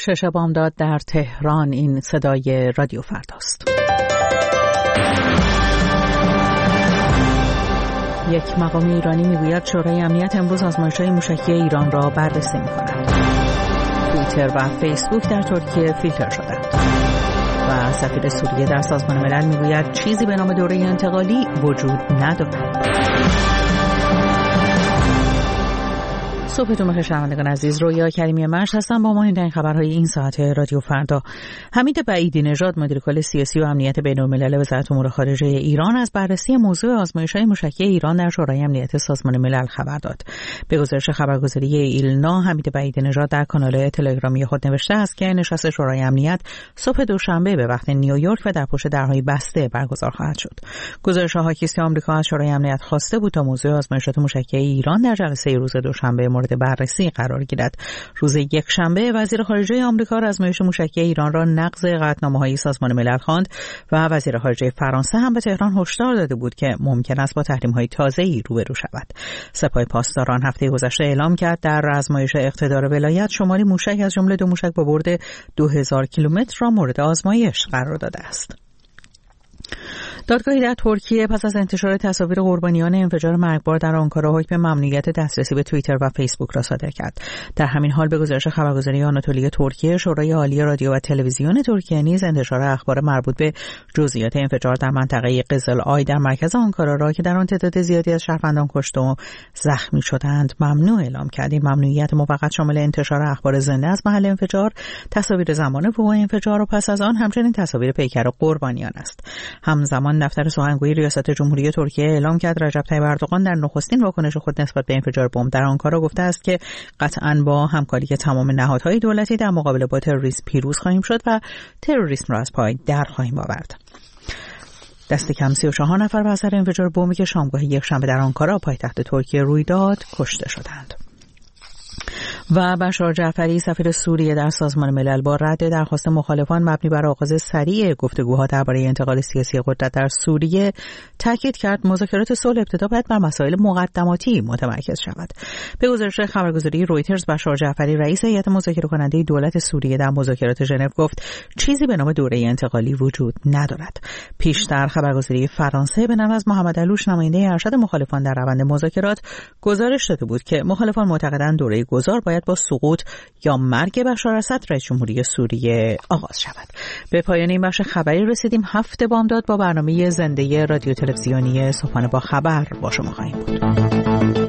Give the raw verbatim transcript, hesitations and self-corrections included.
شش بامداد در تهران. این صدای رادیو فرداست. یک مقام ایرانی میگوید شورای امنیت امروز آزمایش‌های موشکی ایران را بررسی می‌کند. توییتر و فیسبوک در ترکیه فیلتر شدند. و سفیر سوریه در سازمان ملل میگوید چیزی به نام دوره انتقالی وجود ندارد. صبحتون بخیر شنوندگان عزیز، رویا کریمی مشت هستم با مهمترین خبرهای این ساعت رادیو فردا. حمید بعیدی نژاد مدیر کل سیاسی و امنیت بین‌الملل وزارت امور خارجه ایران از بررسی موضوع آزمایش‌های موشکی ایران در شورای امنیت سازمان ملل خبر داد. به گزارش خبرگزاری ایلنا، حمید بعیدی نژاد در کانال تلگرامی خود نوشته است که نشست شورای امنیت صبح دوشنبه به وقت نیویورک و در پشت درهای بسته برگزار خواهد شد. گزارش حاکیستی آمریکا از شورای امنیت خواسته بود تا موضوع آزمایشات موشکی ایران در جلسه روز دوشنبه مورد بررسی قرار گیرد. روز یکشنبه وزیر خارجه آمریکا آزمایش موشکی ایران را نقض قطعنامه‌های سازمان ملل خواند و وزیر خارجه فرانسه هم به تهران هشدار داده بود که ممکن است با تحریم‌های تازه‌ای روبرو شود. سپاه پاسداران هفته گذشته اعلام کرد در آزمایش اقتدار ولایت شمالی موشک از جمله دو موشک با برد دو هزار کیلومتر را مورد آزمایش قرار داده است. دادگاهی در ترکیه پس از انتشار تصاویر قربانیان انفجار مرگبار در آنکارا حکم ممنوعیت دسترسی به توییتر و فیسبوک را صادر کرد. در همین حال به گزارش خبرگزاری آناتولی ترکیه، شورای عالی رادیو و تلویزیون ترکیه نیز انتشار اخبار مربوط به جزئیات انفجار در منطقه قزل آی در مرکز آنکارا را که در آن تعداد زیادی از شهروندان کشته و زخمی شدند ممنوع اعلام کرد. این ممنوعیت موقت شامل انتشار اخبار زنده از محل انفجار، تصاویر زمان وقوع انفجار و پس از آن همچنین تصاویر پیکر قربانیان است. همزمان دفتر سخنگوی ریاست جمهوری ترکیه اعلام کرد رجب طیب اردوغان در نخستین واکنش خود نسبت به انفجار بمب در آنکارا گفته است که قطعاً با همکاری تمام نهادهای دولتی در مقابله با تروریسم پیروز خواهیم شد و تروریسم را از پای در خواهیم آورد. دست کم سی و چهار نفر به اثر انفجار بمبی که شامگاه یکشنبه در آنکارا پایتخت ترکیه روی داد کشته شدند. و بشار جعفری سفیر سوریه در سازمان ملل با رد درخواست مخالفان مبنی بر آغاز سریع گفتگوها درباره انتقال سیاسی قدرت در سوریه تاکید کرد مذاکرات صلح ابتدا باید بر مسائل مقدماتی متمرکز شود. به گزارش خبرگزاری رویترز، بشار جعفری رئیس هیئت مذاکره کننده دولت سوریه در مذاکرات ژنو گفت چیزی به نام دوره انتقالی وجود ندارد. پیشتر خبرگزاری فرانسه به نقل از محمد علوش نماینده ارشد مخالفان در روند مذاکرات گزارش داده بود که مخالفان معتقدند دوره گذار باید با سقوط یا مرگ بشار اسد رئیس جمهوری سوریه آغاز شود. به پایان این بخش خبری رسیدیم. هفته بامداد با برنامه زنده رادیو تلویزیونی صبحانه با خبر با شما خواهیم بود.